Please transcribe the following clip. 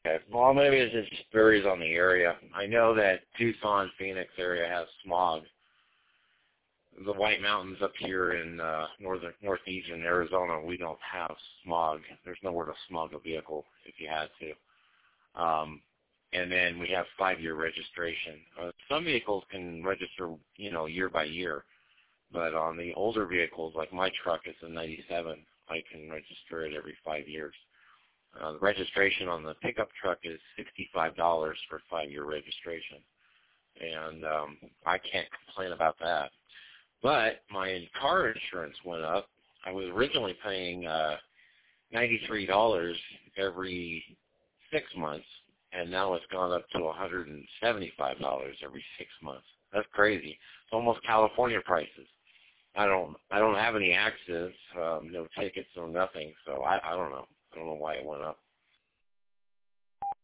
Okay. Well, maybe it just varies on the area. I know that Tucson, Phoenix area has smog. The White Mountains up here in northeastern Arizona, we don't have smog. There's nowhere to smog a vehicle if you had to. And then we have 5-year registration. Some vehicles can register, year by year. But on the older vehicles, like my truck is a 97, I can register it every 5 years. The registration on the pickup truck is $65 for 5-year registration. And I can't complain about that. But my car insurance went up. I was originally paying $93 every 6 months, and now it's gone up to $175 every 6 months. That's crazy. It's almost California prices. I don't have any accidents, no tickets, no nothing. So I don't know. I don't know why it went up.